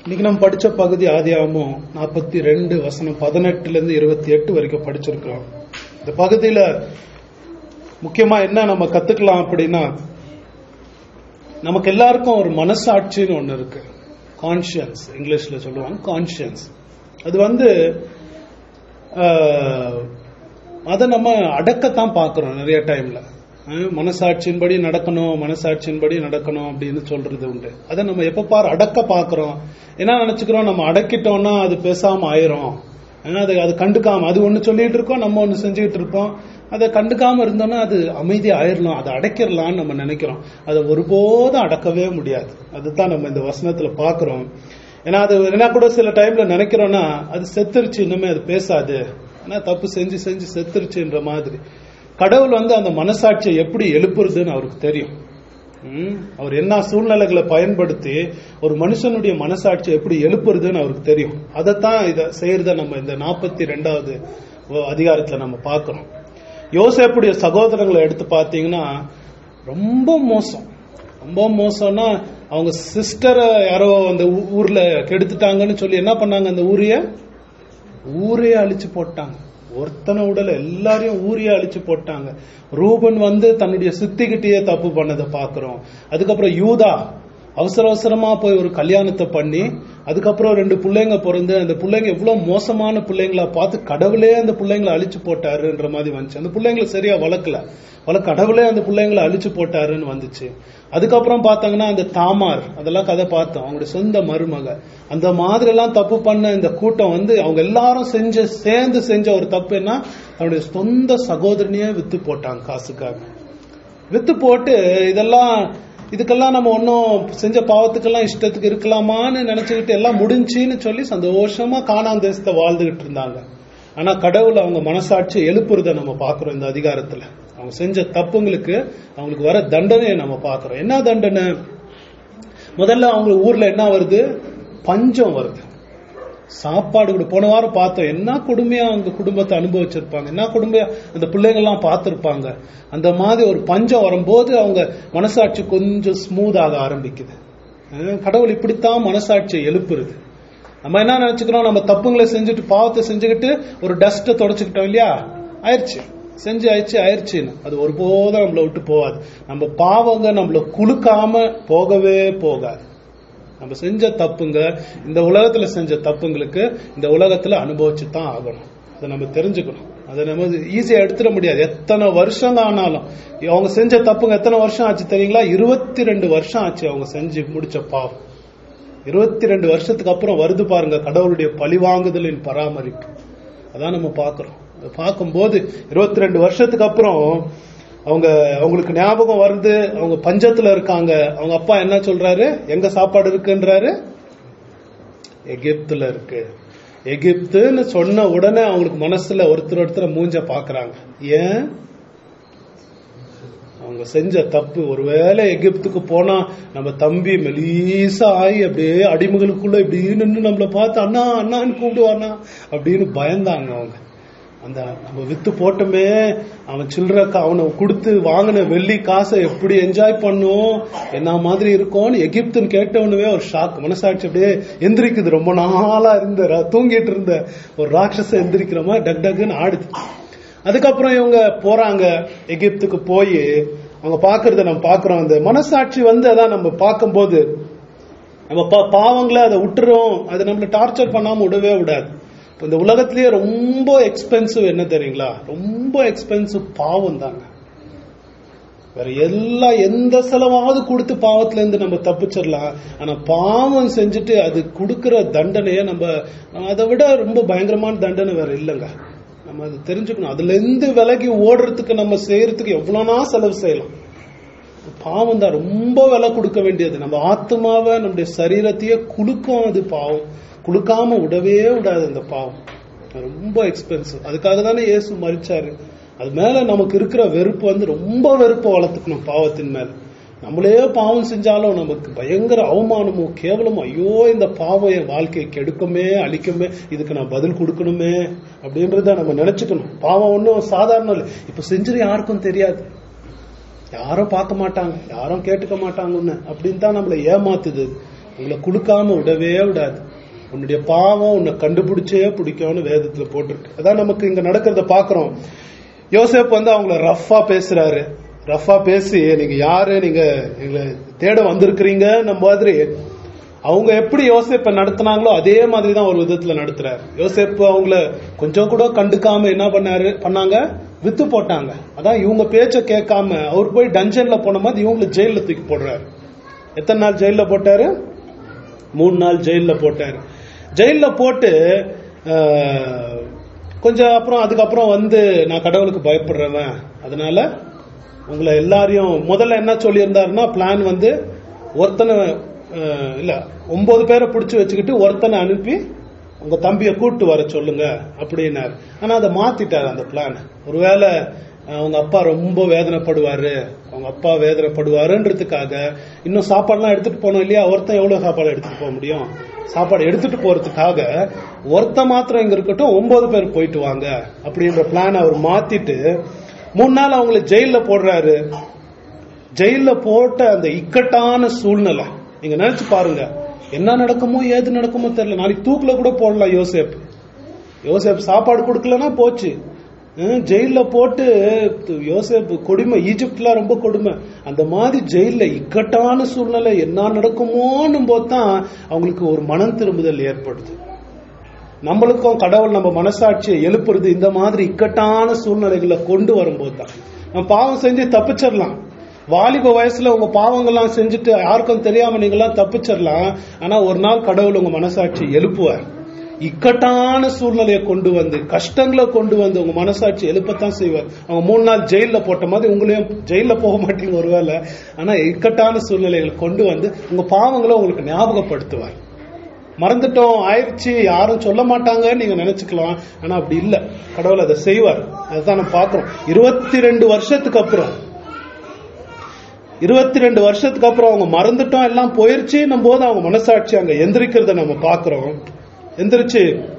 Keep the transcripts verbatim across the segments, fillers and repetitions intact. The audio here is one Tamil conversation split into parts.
இன்னைக்கு நம்ம படிச்ச பகுதி ஆதியாகமம் நாற்பத்தி ரெண்டு வசனம் பதினெட்டுல இருந்து இருபத்தி எட்டு வரைக்கும் படிச்சிருக்கிறோம். இந்த பகுதியில முக்கியமா என்ன நம்ம கத்துக்கலாம் அப்படின்னா, நமக்கு எல்லாருக்கும் ஒரு மனசாட்சின்னு ஒண்ணு இருக்கு. கான்ஷியன்ஸ் இங்கிலீஷ்ல சொல்லுவாங்க, கான்ஷியன்ஸ். அது வந்து அதை நம்ம அடக்கத்தான் பார்க்கிறோம் நிறைய டைம்ல. மனசாட்சியின்படி நடக்கணும், மனசாட்சியின்படி நடக்கணும் அப்படின்னு சொல்றது உண்டு. அதை நம்ம எப்ப பாரு அடக்க பாக்குறோம். என்ன நினைச்சுக்கிறோம், நம்ம அடக்கிட்டோம்னா அது பேசாம ஆயிரும், அது அது கண்டுக்காம அது ஒண்ணு சொல்லிட்டு இருக்கோம், நம்ம ஒண்ணு செஞ்சுக்கிட்டு இருப்போம். அதை கண்டுக்காம இருந்தோம்னா அது அமைதி ஆயிரலாம், அதை அடக்கிடலாம்னு நம்ம நினைக்கிறோம். அதை ஒருபோதும் அடக்கவே முடியாது. அதுதான் நம்ம இந்த வசனத்துல பாக்குறோம். ஏன்னா அது என்ன கூட சில டைம்ல நினைக்கிறோம்னா அது செத்துருச்சு, இன்னுமே அது பேசாது, ஏன்னா தப்பு செஞ்சு செஞ்சு செத்துருச்சுன்ற மாதிரி. கடவுள் வந்து அந்த மனசாட்சியை எப்படி எழுப்புறதுன்னு அவருக்கு தெரியும். அவர் என்ன சூழ்நிலைகளை பயன்படுத்தி ஒரு மனுஷனுடைய மனசாட்சியை எப்படி எழுப்புறதுன்னு அவருக்கு தெரியும். அதைத்தான் இதை செய்யறத நம்ம இந்த நாற்பத்தி ரெண்டாவது அதிகாரத்துல நம்ம பார்க்கிறோம். யோசேப்புடைய சகோதரங்களை எடுத்து பார்த்தீங்கன்னா ரொம்ப மோசம், ரொம்ப மோசம்னா அவங்க சிஸ்டரை யாரோ அந்த ஊர்ல கெடுத்துட்டாங்கன்னு சொல்லி என்ன பண்ணாங்க, அந்த ஊரைய ஊரையே அழிச்சு போட்டாங்க. ஒருத்தனை உடல எல்லாரையும் ஊரையே அழிச்சு போட்டாங்க. ரூபன் வந்து தன்னுடைய சித்திகிட்டே தப்பு பண்ணதை பாக்குறோம். அதுக்கப்புறம் யூதா அவசர அவசரமா போய் ஒரு கல்யாணத்தை பண்ணி அதுக்கப்புறம் ரெண்டு பிள்ளைங்க பிறந்து அந்த பிள்ளைங்க எவ்வளவு மோசமான பிள்ளைங்களா பார்த்து கடவுளே அந்த பிள்ளைங்களை அழிச்சு போட்டாருன்ற மாதிரி வந்துச்சு. அந்த பிள்ளைங்களை சரியா வளர்க்கல, வள கடவுளே அந்த பிள்ளைங்களை அழிச்சு போட்டாருன்னு வந்துச்சு. அதுக்கப்புறம் பார்த்தாங்கன்னா அந்த தாமார், அதெல்லாம் கதை பார்த்தோம், அவங்களுடைய சொந்த மருமக. அந்த மாதிரி எல்லாம் தப்பு பண்ண இந்த கூட்டம் வந்து அவங்க எல்லாரும் செஞ்ச சேர்ந்து செஞ்ச ஒரு தப்பு என்ன, அவனுடைய சொந்த சகோதரனையே வித்து போட்டாங்க காசுக்காக. வித்து போட்டு இதெல்லாம் இதுக்கெல்லாம் நம்ம ஒன்னும் செஞ்ச பாவத்துக்கெல்லாம் இஷ்டத்துக்கு இருக்கலாமான்னு நினைச்சுக்கிட்டு எல்லாம் முடிஞ்சுன்னு சொல்லி சந்தோஷமா கானான் தேசத்தை வாழ்ந்துகிட்டு இருந்தாங்க. ஆனா கடவுள் அவங்க மனசாட்சி எழுப்புறத நம்ம பாக்குறோம். இந்த அதிகாரத்துல அவங்க செஞ்ச தப்புங்களுக்கு அவங்களுக்கு வர தண்டனையை நம்ம பாக்குறோம். என்ன தண்டனை? முதல்ல அவங்க ஊர்ல என்ன வருது, பஞ்சம் வருது. சாப்பாடு கூட போன வாரம் பார்த்தோம், என்ன கொடுமையா அவங்க குடும்பத்தை அனுபவிச்சிருப்பாங்க, என்ன கொடுமையா அந்த பிள்ளைங்க எல்லாம் பார்த்திருப்பாங்க. அந்த மாதிரி ஒரு பஞ்சம் வரும்போது அவங்க மனசாட்சி கொஞ்சம் ஸ்மூத் ஆக ஆரம்பிக்குது. கடவுள் இப்படித்தான் மனசாட்சியை எழுப்புறது. நம்ம என்ன நினைச்சுக்கிறோம், நம்ம தப்புங்களை செஞ்சுட்டு பாவத்தை செஞ்சுக்கிட்டு ஒரு டஸ்ட்டை தொடச்சுக்கிட்டோம் இல்லையா, ஆயிடுச்சு, செஞ்சு ஆயிடுச்சு ஆயிடுச்சுன்னு அது ஒருபோதும் நம்மளை விட்டு போகாது. நம்ம பாவங்க நம்மள குலுக்காம போகவே போகாது. நம்ம செஞ்ச தப்புங்க, இந்த உலகத்துல செஞ்ச தப்புங்களுக்கு இந்த உலகத்துல அனுபவிச்சு தான் ஆகணும். அதை நம்ம தெரிஞ்சுக்கணும். அதை நம்ம ஈஸியா எடுத்துட முடியாது. எத்தனை வருஷம் ஆனாலும் அவங்க செஞ்ச தப்புங்க எத்தனை வருஷம் ஆச்சு தெரியுங்களா? இருபத்தி ரெண்டு வருஷம் ஆச்சு அவங்க செஞ்சு முடிச்ச பாவம். இருபத்தி ரெண்டு வருஷத்துக்கு அப்புறம் வருது பாருங்க கடவுளுடைய பழிவாங்குதலின் பராமரிப்பு. அதான் நம்ம பாக்குறோம். பார்க்கும்போது இருபத்தி ரெண்டு வருஷத்துக்கு அப்புறம் அவங்க அவங்களுக்கு ஞாபகம் வருது, அவங்க பஞ்சத்துல இருக்காங்க. அவங்க அப்பா என்ன சொல்றாரு, எங்க சாப்பாடு இருக்குன்றாரு, எகிப்துல இருக்கு. எகிப்துன்னு சொன்ன உடனே அவங்களுக்கு மனசுல ஒருத்தர் ஒருத்தர் மூஞ்ச பாக்குறாங்க. ஏன்? அவங்க செஞ்ச தப்பு. ஒருவேளை எகிப்துக்கு போனா நம்ம தம்பி மெலீசா ஆகி அப்படியே அடிமகளுக்குள்ள இப்படி நின்று நம்மள பார்த்து அண்ணா அண்ணான்னு கூப்பிடுவானா அப்படின்னு பயந்தாங்க அவங்க. அந்த நம்ம வித்து போட்டோமே, அவன் சில்லற அவனை கொடுத்து வாங்கின வெள்ளி காசை எப்படி என்ஜாய் பண்ணும், என்ன மாதிரி இருக்கும்னு எகிப்துன்னு கேட்டவனுவே ஒரு ஷாக். மனசாட்சி அப்படியே எந்திரிக்குது. ரொம்ப நாளா இருந்த தூங்கிட்டு இருந்த ஒரு ராட்சச எந்திரிக்கிற மாதிரி டக் டக்குன்னு ஆடுது. அதுக்கப்புறம் இவங்க போறாங்க எகிப்துக்கு. போய் அவங்க பாக்குறத நம்ம பாக்குறோம். அந்த மனசாட்சி வந்து அதான் நம்ம பார்க்கும்போது நம்ம பாவங்களை அதை விட்டுறோம், அதை நம்மள டார்ச்சர் பண்ணாம விடவே விடாது. இந்த உலகத்திலேயே ரொம்ப எக்ஸ்பென்சிவ் என்ன தெரியுங்களா? ரொம்ப எக்ஸ்பென்சிவ் பாவம் தாங்க. வேற எல்லா எந்த செலவாவது கொடுத்து பாவத்துல இருந்து நம்ம தப்பிச்சிடலாம். ஆனா பாவம் செஞ்சுட்டு அது கொடுக்கிற தண்டனைய நம்ம அதை விட ரொம்ப பயங்கரமான தண்டனை வேற இல்லைங்க. நம்ம அதை தெரிஞ்சுக்கணும். அதுல இருந்து விலகி ஓடுறதுக்கு நம்ம செய்யறதுக்கு எவ்வளவுனா செலவு செய்யலாம். பாவம் தான் ரொம்ப விலை கொடுக்க வேண்டியது. நம்ம ஆத்மாவை நம்முடைய சரீரத்தையே குலுக்கும். அது பாவம் குளுக்காம விடவே விடாது. அந்த பாவம் ரொம்ப எக்ஸ்பென்சிவ். அதுக்காக தானே இயேசு மரிச்சாரு. அது மேல நமக்கு இருக்கிற வெறுப்பு வந்து ரொம்ப வெறுப்பை வளர்த்துக்கணும் பாவத்தின் மேல. நம்மளே பாவம் செஞ்சாலும் நமக்கு பயங்கர அவமானமோ கேவலமோ, ஐயோ இந்த பாவம் என் வாழ்க்கையை கெடுக்குமே அழிக்குமே, இதுக்கு நான் பதில் கொடுக்கணுமே அப்படின்றத நம்ம நினைச்சுக்கணும். பாவம் ஒன்றும் சாதாரண இல்லை. இப்ப செஞ்சுரு யாருக்கும் தெரியாது, யாரும் பார்க்க மாட்டாங்க, யாரும் கேட்டுக்க மாட்டாங்கன்னு அப்படின்னு தான் நம்மளை ஏமாத்துது. உங்களை கொடுக்காம விடவே விடாது. உன்னுடைய பாவம் உன்னை கண்டுபிடிச்சே பிடிக்கும்னு வேதத்துல போட்டிருக்கு. அதான் நமக்கு இங்க நடக்கிறத பாக்குறோம். யோசேப் வந்து அவங்கள ரஃபா பேசுறாரு. ரஃபா பேசி நீங்க யாரு, நீங்க எங்களை தேட வந்திருக்கிறீங்க நம்ம மாதிரி அவங்க எப்படி யோசேப்பை நடத்தினாங்களோ அதே மாதிரிதான் ஒரு விதத்துல நடத்துறாரு. யோசேப்பு அவங்கள கொஞ்சம் கூட கண்டுக்காம என்ன பண்ணாரு பண்ணாங்க வித்து போட்டாங்க. அதான் இவங்க பேச்ச கேட்காம அவர் போய் டஞ்சன்ல போன மாதிரி இவங்களை ஜெயில தூக்கி போடுறாரு. எத்தனை நாள் ஜெயில போட்டாரு? மூணு நாள் ஜெயில போட்டாரு. ஜெயில போட்டு கொஞ்சம் அப்புறம் அதுக்கப்புறம் வந்து நான் கடவுளுக்கு பயப்படுறவன், அதனால உங்களை எல்லாரையும் முதல்ல என்ன சொல்லி இருந்தாருன்னா பிளான் வந்து ஒருத்தனை இல்ல ஒன்பது பேரை பிடிச்சு வச்சுக்கிட்டு ஒருத்தனை அனுப்பி உங்க தம்பிய கூட்டு வர சொல்லுங்க அப்படின்னாரு. ஆனா அதை மாத்திட்டாரு அந்த பிளான். ஒருவேளை அவங்க அப்பா ரொம்ப வேதனைப்படுவாரு, அவங்க அப்பா வேதனைப்படுவாருன்றதுக்காக இன்னும் சாப்பாடுலாம் எடுத்துட்டு போனோம் இல்லையா, ஒருத்தன் எவ்வளவு சாப்பாடு எடுத்துட்டு போக முடியும், சாப்பாடு எடுத்துட்டு போறதுக்காக ஒருத்தன் மாத்திரம் இங்க இருக்கட்டும் ஒன்பது பேர் போயிட்டு வாங்க அப்படின்ற பிளான் அவர் மாத்திட்டு மூணு நாள் அவங்களை ஜெயில போடுறாரு. ஜெயில போட்ட அந்த இக்கட்டான சூழ்நிலை நீங்க நினைச்சு பாருங்க. என்ன நடக்குமோ ஏது நடக்குமோ தெரியல. நாளைக்கு தூக்குல கூட போடலாம் யோசேப். யோசேப் சாப்பாடு கொடுக்கலன்னா போச்சு. ஜெயில போட்டு யோசேப் கொடுமை, ஈஜிப்ட்லாம் ரொம்ப கொடுமை. அந்த மாதிரி ஜெயில இக்கட்டான சூழ்நிலை என்ன நடக்குமோன்னு போதுதான் அவங்களுக்கு ஒரு மனம் திரும்புதல் ஏற்படுது. நம்மளுக்கும் கடவுள் நம்ம மனசாட்சியை எழுப்புறது இந்த மாதிரி இக்கட்டான சூழ்நிலைகளை கொண்டு வரும்போது தான். நம்ம பாவம் செஞ்சு தப்பிச்சிடலாம். வாலிப வயசுல உங்க பாவங்கள்லாம் செஞ்சுட்டு யாருக்கும் தெரியாம நீங்களாம் தப்பிச்சிடலாம். ஆனா ஒரு நாள் கடவுள் உங்க மனசாட்சி எழுப்புவார். இக்கட்டான சூழ்நிலையை கொண்டு வந்து கஷ்டங்களை கொண்டு வந்து உங்க மனசாட்சி எழுப்பத்தான் செய்வார். அவங்க மூணு நாள் ஜெயில போட்ட மாதிரி உங்களையும் ஜெயில போக மாட்டீங்க ஒருவேளை, ஆனா இக்கட்டான சூழ்நிலைகளை கொண்டு வந்து உங்க பாவங்களை உங்களுக்கு ஞாபகப்படுத்துவார். மறந்துட்டோம் ஆயிடுச்சு யாரும் சொல்ல மாட்டாங்க நீங்க நினைச்சுக்கலாம், ஆனா அப்படி இல்ல, கடவுள் அதை செய்வார். அதுதான் நம்ம பாக்குறோம். இருபத்தி ரெண்டு வருஷத்துக்கு அப்புறம் இருபத்தி ரெண்டு வருஷத்துக்கு அப்புறம் அவங்க மறந்துட்டோம் எல்லாம் போயிருச்சு நம்ம போது அவங்க மனசாட்சி அங்க எந்திரிக்கிறத நம்ம பாக்குறோம். எந்திரிச்சு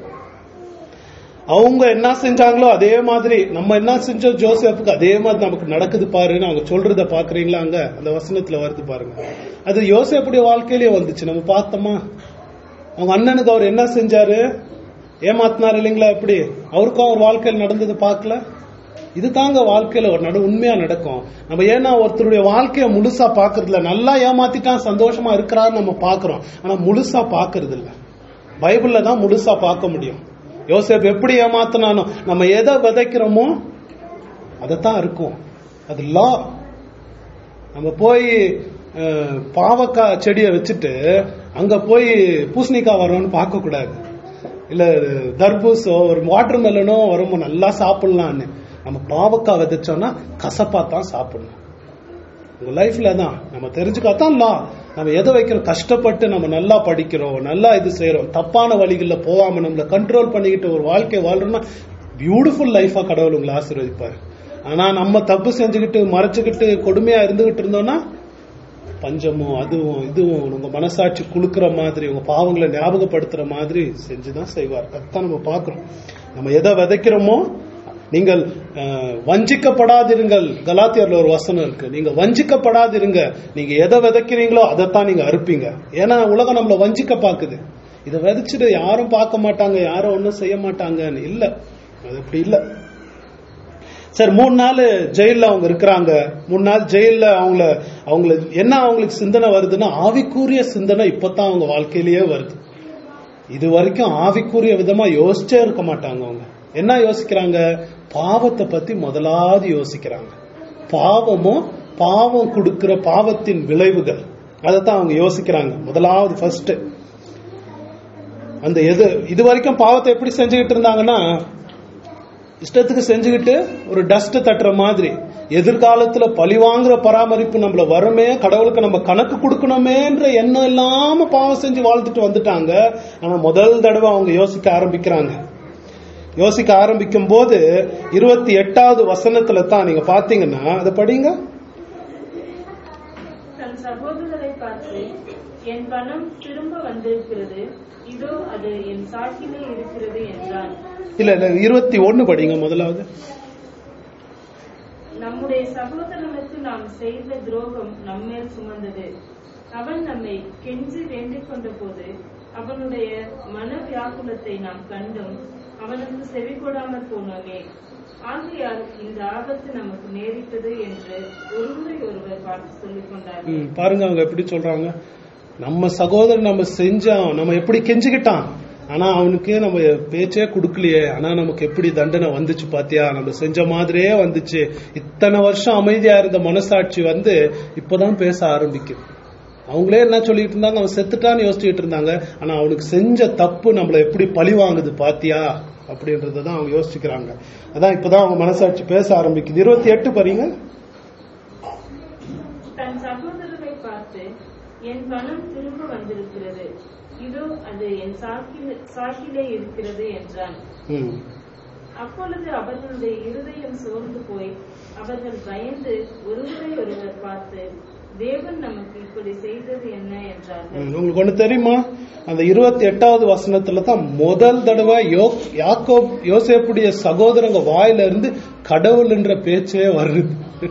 அவங்க என்ன செஞ்சாங்களோ அதே மாதிரி நம்ம என்ன செஞ்சோம் ஜோசப்புக்கு அதே மாதிரி நமக்கு நடக்குது பாருன்னு அவங்க சொல்றத பாக்குறீங்களா? அங்க அந்த வசனத்துல வருது பாருங்க. அது யோசேப்புடைய வாழ்க்கையிலேயே வந்துச்சு, நம்ம பார்த்தோமா? அவங்க அண்ணனுக்கு அவர் என்ன செஞ்சாரு, ஏமாத்தினார் இல்லைங்களா? எப்படி அவருக்கும் அவர் வாழ்க்கையில் நடந்தது பார்க்கல. இது தாங்க வாழ்க்கையில ஒரு நட உண்மையா நடக்கும். நம்ம ஏன்னா ஒருத்தருடைய வாழ்க்கைய முழுசா பாக்குறதுல, நல்லா ஏமாத்திட்டான் சந்தோஷமா இருக்கிறான்னு நம்ம பாக்குறோம், ஆனா முழுசா பாக்குறது இல்ல. பைபிள்ல தான் முழுசா பார்க்க முடியும். யோசேப் எப்படி ஏமாத்தினானோ, நம்ம எதை விதைக்கிறோமோ அதத்தான் இருக்கும். அது லா. நம்ம போய் பாவக்காய் செடியை வச்சுட்டு அங்க போய் பூசணிக்காய் வரோம்னு பார்க்க கூடாது. இல்ல தர்பூசோ ஒரு வாட்டர் மெலனோ வருமோ நல்லா சாப்பிடலான்னு. நம்ம பாவக்காய் விதைச்சோம்னா கசப்பா தான் சாப்பிடணும். உங்க லைஃப்ல தான் நம்ம தெரிஞ்சுக்காதான் லா. நம்ம எதை வைக்கிறோம், கஷ்டப்பட்டு நம்ம நல்லா படிக்கிறோம், நல்லா இது செய்யறோம், தப்பான வழிகளில் போகாம நம்மளை கண்ட்ரோல் பண்ணிக்கிட்டு ஒரு வாழ்க்கை வாழ்றோம்னா பியூட்டிஃபுல் லைஃபா கடவுள் உங்களை ஆசீர்வதிப்பாரு. ஆனா நம்ம தப்பு செஞ்சுக்கிட்டு மறைச்சுக்கிட்டு கொடுமையா இருந்துகிட்டு இருந்தோம்னா பஞ்சமும் அதுவும் இதுவும் உங்க மனசாட்சி குளுக்கிற மாதிரி உங்க பாவங்களை ஞாபகப்படுத்துற மாதிரி செஞ்சுதான் செய்வார். அதுதான் நம்ம பாக்குறோம். நம்ம எதை விதைக்கிறோமோ, நீங்கள் வஞ்சிக்கப்படாதிருங்கள். கலாத்தியர்ல ஒரு வசனம் இருக்கு, நீங்க வஞ்சிக்கப்படாதிருங்க. நீங்க எதை விதைக்கிறீங்களோ அதைத்தான் நீங்க அறுப்பீங்க. ஏன்னா உலகம் நம்மள வஞ்சிக்க பாக்குது. இதை விதைச்சிட்டு யாரும் பார்க்க மாட்டாங்க, யாரும் ஒன்னும் செய்ய மாட்டாங்கன்னு இல்ல. அது அப்படி இல்ல. சரி, மூணு நாள் ஜெயில அவங்க இருக்கிறாங்க. மூணு நாள் ஜெயில அவங்கள அவங்கள என்ன அவங்களுக்கு சிந்தனை வருதுன்னா, ஆவிக்குரிய சிந்தனை இப்பதான் அவங்க வாழ்க்கையிலேயே வருது. இது வரைக்கும் ஆவிக்குரிய விதமா யோசிச்சே இருக்க மாட்டாங்க. அவங்க என்ன யோசிக்கிறாங்க, பாவத்தை பத்தி முதலாவது யோசிக்கிறாங்க. பாவமும் பாவம் கொடுக்கிற பாவத்தின் விளைவுகள், அதைத்தான் அவங்க யோசிக்கிறாங்க முதலாவது ஃபர்ஸ்ட். அந்த எது இது வரைக்கும் பாவத்தை எப்படி செஞ்சுக்கிட்டு இருந்தாங்கன்னா, இஷ்டத்துக்கு செஞ்சுக்கிட்டு ஒரு டஸ்ட் தட்டுற மாதிரி, எதிர்காலத்துல பழி வாங்குற பராமரிப்பு நம்மள வருமே, கடவுளுக்கு நம்ம கணக்கு கொடுக்கணுமேன்ற எண்ணம் இல்லாம பாவம் செஞ்சு வாழ்ந்துட்டு வந்துட்டாங்க. ஆனா முதல் தடவை அவங்க யோசிக்க ஆரம்பிக்கிறாங்க. யோசிக்க ஆரம்பிக்கும் போது இருபத்தி எட்டாவது வசனத்துல தான் நீங்க பாத்தீங்கன்னா, அதை படிங்க. தன் சகோதரரை பார்த்து, என் பணம் திரும்ப வந்திருக்கிறது, இதோ அது என் சாக்கிலே இருக்கிறது என்றான். இல்ல இல்ல இருபத்தி ஒன்னு படிங்க முதலாவது. நம்முடைய சகோதரனுக்கு நாம் செய்த துரோகம் நம்மேல் சுமந்தது, அவன் நம்மை கெஞ்சி வேண்டிக் கொண்ட போது அவனுடைய மன வியாகுலத்தை நாம் கண்டும் அவனுக்கு செவி கொடாமல் போனோமே. ஆகையால் இந்த ஆபத்து நமக்கு நேரிட்டது என்று ஒருவரை ஒருவர் பார்த்து சொல்லிக் கொண்டார்கள். பாருங்க அவங்க எப்படி சொல்றாங்க, நம்ம சகோதரன் நம்ம செஞ்சான், நம்ம எப்படி கெஞ்சிக்கிட்டான், ஆனா அவனுக்கு நம்ம பேச்சே கொடுக்கலையே, ஆனா நமக்கு எப்படி தண்டனை வந்துச்சு பாத்தியா, நம்ம செஞ்ச மாதிரியே வந்துச்சு. இத்தனை வருஷம் அமைதியா இருந்த மனசாட்சி வந்து இப்பதான் பேச ஆரம்பிக்குது. அவங்களே என்ன சொல்லிட்டு இருந்தாங்க, அவன் செத்துட்டான்னு யோசிச்சுட்டு இருந்தாங்க, ஆனா அவனுக்கு செஞ்ச தப்பு நம்மள எப்படி பழி வாங்குது பாத்தியா அப்படின்றதான் அவங்க யோசிச்சுக்கிறாங்க. அதான் இப்பதான் அவங்க மனசாட்சி பேச ஆரம்பிக்குது. இருபத்தி எட்டு பாருங்க. தன் சகோதரரை பார்த்து என் பணம் திரும்ப வந்திருக்கிறது, இதோ அது என் சாக்கிலே இருக்கிறது என்றான். அப்பொழுது அவர்களுடைய இருதயம் சோர்ந்து போய் அவர்கள் பயந்து ஒருவரை ஒருவர் பார்த்து தேவன் நமக்கு இப்படி செய்தது என்ன என்றார்கள். உங்களுக்கு ஒண்ணு தெரியுமா, அந்த இருபத்தி எட்டாவது வசனத்துல தான் முதல் தடவை யாக்கோப் யோசேப்புடைய சகோதரங்க வாயில இருந்து கடவுள் என்ற பேச்சே வருது.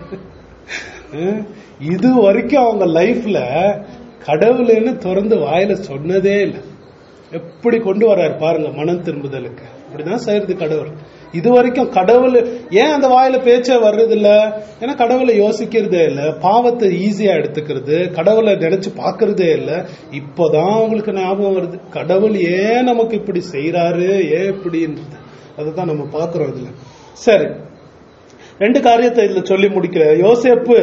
இது வரைக்கும் அவங்க லைஃப்ல கடவுள்னு திறந்து வாயில சொன்னதே இல்லை. எப்படி கொண்டு வர்றாரு பாருங்க மனம் திரும்புதலுக்கு. இப்படிதான் செய்யறது கடவுள். இது வரைக்கும் கடவுள் ஏன் அந்த வாயில பேச்சே வர்றது இல்ல, ஏன்னா கடவுளை யோசிக்கிறதே இல்ல, பாவத்தை ஈஸியா எடுத்துக்கிறது, கடவுளை நினைச்சு பாக்குறதே இல்ல. இப்பதான் அவங்களுக்கு ஞாபகம் வருது கடவுள் ஏன் நமக்கு இப்படி செய்யறாரு, ஏன் இப்படின்றது. அதுதான் நம்ம பாக்குறோம் இதுல. சரி, ரெண்டு காரியத்தை இதுல சொல்லி முடிக்கிற. யோசேப்பு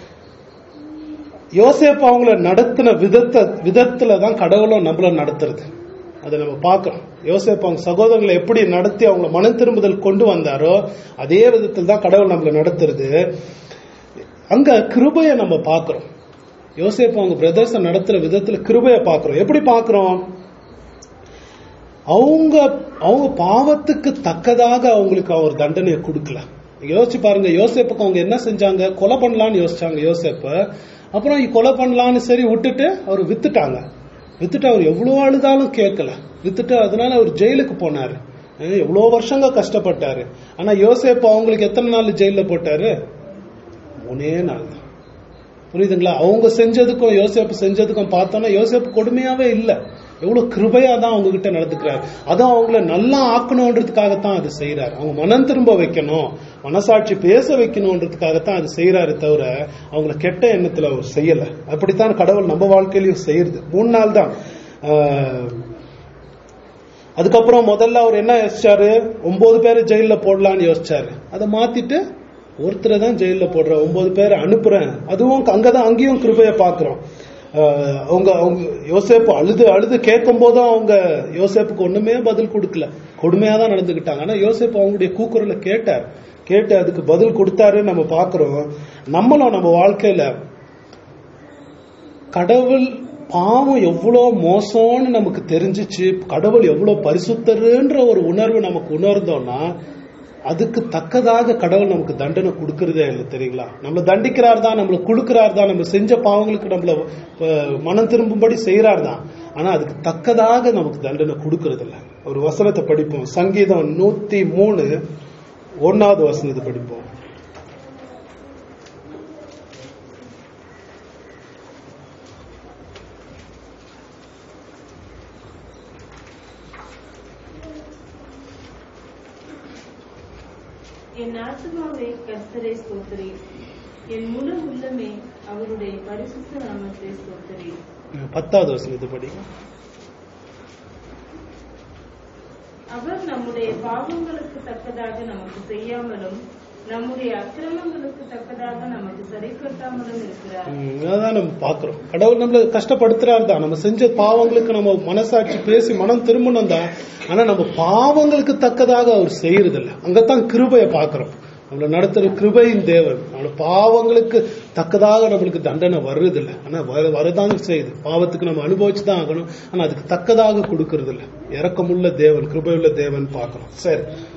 யோசேப்பு அவங்கள நடத்தின விதத்தை விதத்துலதான் கடவுளும் நம்மள நடத்துறது. அதை நம்ம பார்க்கிறோம். யோசேப்பு அவங்க சகோதரர்களை எப்படி நடத்தி அவங்களை மனம் திரும்புதல் கொண்டு வந்தாரோ அதே விதத்தில் தான் கடவுள் நம்மள நடத்துறது. அங்க கிருபையை நம்ம பார்க்கிறோம். யோசேப்பு அவங்க பிரதர்ஸை நடத்துற விதத்துல கிருபையை பார்க்கிறோம். எப்படி பார்க்கிறோம், அவங்க அவங்க பாவத்துக்கு தக்கதாக அவங்களுக்கு அவர் தண்டனையை கொடுக்கல. யோசிச்சு பாருங்க, யோசேப்புக்கு அவங்க என்ன செஞ்சாங்க, கொலை பண்ணலான்னு யோசிச்சாங்க யோசேப்ப. அப்புறம் கொலை பண்ணலான்னு சரி விட்டுட்டு அவர் வித்துட்டாங்க. வித்துட்டு அவர் எவ்வளவு அழுதாலும் கேட்கல, வித்துட்டு அதனால அவர் ஜெயிலுக்கு போனாரு. எவ்வளவு வருஷங்க கஷ்டப்பட்டாரு. ஆனா யோசேப்பு அவங்களுக்கு எத்தனை நாள் ஜெயில போட்டாரு, மூணே நாள் தான். புரியுதுங்களா? அவங்க செஞ்சதுக்கும் யோசேப்பு செஞ்சதுக்கும் பார்த்தோம்னா யோசேப்பு கொடுமையாவே இல்ல, எவ்வளவு கிருபையா தான் அவங்க கிட்ட நடந்துக்கிறாரு. அதான் அவங்கள நல்லா ஆக்கணும்ன்றதுக்காகத்தான் அது செய்யறாரு. அவங்க மனம் திரும்ப வைக்கணும், மனசாட்சி பேச வைக்கணும்ன்றதுக்காகத்தான் அது செய்யறாரு தவிர அவங்கள கெட்ட எண்ணத்துல அவர் செய்யல. அப்படித்தான் கடவுள் நம்ம வாழ்க்கையிலையும் செய்யறது. மூணு நாள் தான். அதுக்கப்புறம் முதல்ல அவர் என்ன யோசிச்சாரு, ஒன்பது பேரை ஜெயில போடலான்னு யோசிச்சாரு. அதை மாத்திட்டு ஒருத்தரை தான் ஜெயில போடுற, ஒன்பது பேரை அனுப்புறேன். அதுவும் அங்கதான் அங்கேயும் கிருபையை பாக்குறோம். அவங்க அவங்க யோசேப்பு அழுது அழுது கேட்கும் போதும் அவங்க யோசேப்புக்கு ஒண்ணுமே பதில் கொடுக்கல, கொடுமையா தான் நடந்துகிட்டாங்க. ஆனா யோசேப்பு அவங்களுடைய கூக்குரலை கேட்டார், கேட்டு அதுக்கு பதில் கொடுத்தாருன்னு நம்ம பாக்குறோம். நம்மளும் நம்ம வாழ்க்கையில கடவுள் பாவம் எவ்வளவு மோசம்னு நமக்கு தெரிஞ்சிச்சு, கடவுள் எவ்வளவு பரிசுத்தருன்ற ஒரு உணர்வு நமக்கு உணர்ந்தோம்னா அதுக்கு தக்கதாக கடவுள் நமக்கு தண்டனை கொடுக்கறதே இல்லை. தெரியுங்களா? நம்ம தண்டிக்கிறார் தான், நம்மள கொடுக்கிறார் தான், நம்ம செஞ்ச பாவங்களுக்கு நம்மள மனம் திரும்பும்படி செய்யறார் தான். ஆனா அதுக்கு தக்கதாக நமக்கு தண்டனை கொடுக்கறது இல்லை. ஒரு வசனத்தை படிப்போம். சங்கீதம் நூத்தி மூணு ஒன்னாவது வசனத்தை படிப்போம். என் ஆத்துமாவே கர்த்தரை ஸ்தோத்திரி, என் முழு உள்ளமே அவருடைய பரிசுத்த நாமத்தை ஸ்தோத்திரி. பத்தாவது வசனத்தை படிங்க. அவர் நம்முடைய பாவங்களுக்கு தக்கதாக நமக்கு செய்யாமலும் நம்முடைய அக்கிரமங்களுக்கு தக்கதாக நமக்கு சரி கட்டாமலும் இருக்கிறார். அதான் நம்ம பாக்குறோம். கடவுள் நம்மள கஷ்டப்படுத்துறாரு தான், நம்ம செஞ்ச பாவங்களுக்கு நம்ம மனசாட்சி பேசி மனம் திரும்பணும் தான். ஆனா நம்ம பாவங்களுக்கு தக்கதாக அவர் செய்யறது இல்லை. அங்கதான் கிருபையை பாக்குறோம். நம்மள நடத்துற கிருபையின் தேவன். நம்மள பாவங்களுக்கு தக்கதாக நம்மளுக்கு தண்டனை வர்றது இல்லை, ஆனா வரதான் செய்யுது. பாவத்துக்கு நம்ம அனுபவிச்சுதான் ஆகணும், ஆனா அதுக்கு தக்கதாக கொடுக்கறது இல்லை. இரக்கமுள்ள தேவன், கிருபையுள்ள தேவன் பாக்குறோம். சரி,